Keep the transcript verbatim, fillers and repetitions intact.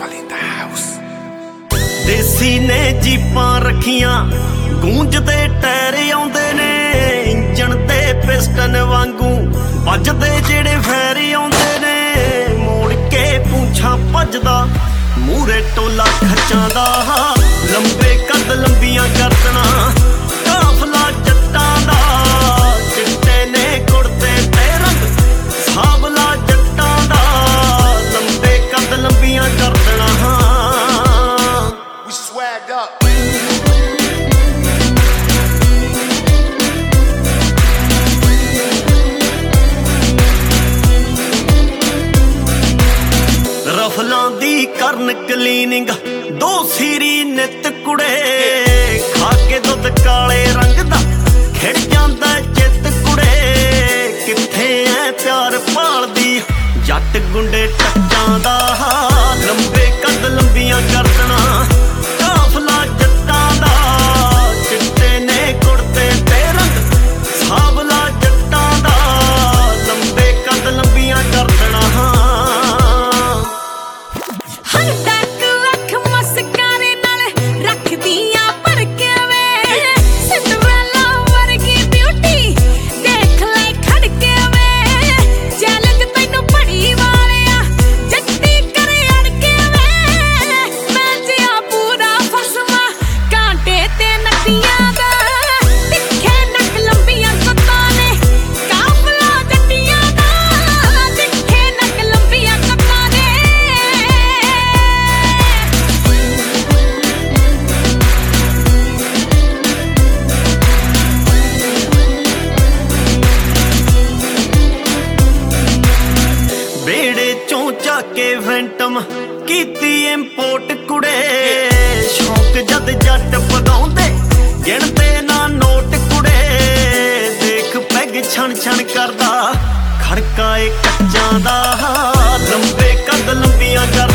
देसी ने जीपां रखियां गूंजदे टायर आउंदे ने इंजन ते पिस्टन वांगू वजदे जेड़े फैर आउंदे ने मोड़ के पूंछां भजदा मूरे टोला खच्चां दा लंबे कद लंबियां गर्दनां काफला जट्टां दा चिट्टे ने कुड़ते ते रंग सावला जट्टां दा लंबे कद लंबियां गर्दनां रफलां दी करन क्लीनिंग दो सीरी नित कुड़े खा के दुध काले रंग दा खिड़ जांदा चित कुड़े किथे ऐ प्यार भालदी जट गुंडे टच्चां दा लंबे कद लंबियां गर्दनां काफला जट्टां दा चिट्टे ने कुड़ते ते रंग सावला जट्टां दा लंबे कद लंबियां गर्दनां के फैंटम कीती इंपोर्ट कुड़े शौक जद जट पगाउंदे गिणदे ना नोट कुड़े देख पैग छण छण करदा खड़का ए कच्चां दा लंबे कद लंबियां कर